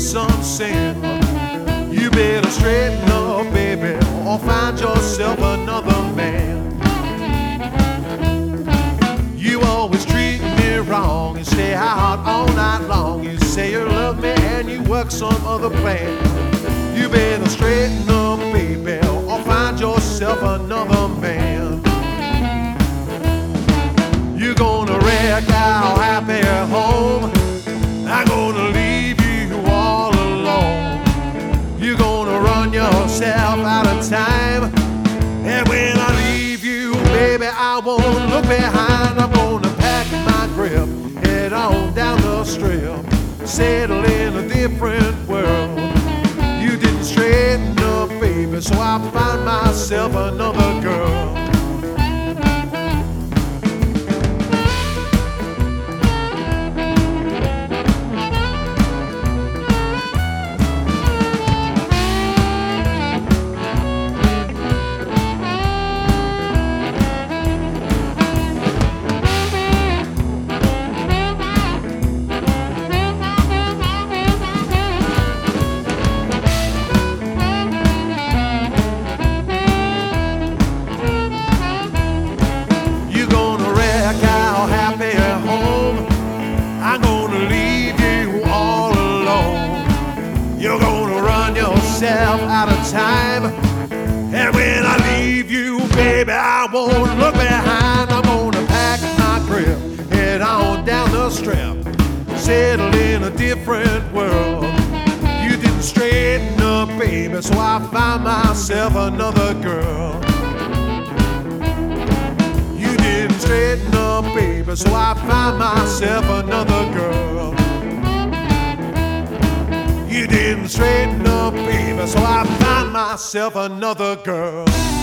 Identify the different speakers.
Speaker 1: some sin. You better straighten up, baby, or find yourself another man. You always treat me wrong and stay out all night long. You say you love me and you work some other plan. You better straighten up, baby, or find yourself another man. You're gonna wreck our happy home. I'm gonna leave you all alone. You're gonna run yourself out of time. And when I leave you, baby, I won't look behind. I'm gonna pack my grip, head on down the strip, settle in a different world. You didn't straighten up, baby, so I find myself another girl. I'm gonna leave you all alone. You're gonna run yourself out of time. And when I leave you, baby, I won't look behind. I'm gonna pack my grip, head on down the strip, settle in a different world. You didn't straighten up, baby, so I find myself another girl. Straighten up, baby, so I find myself another girl. You didn't straighten up, baby, so I find myself another girl.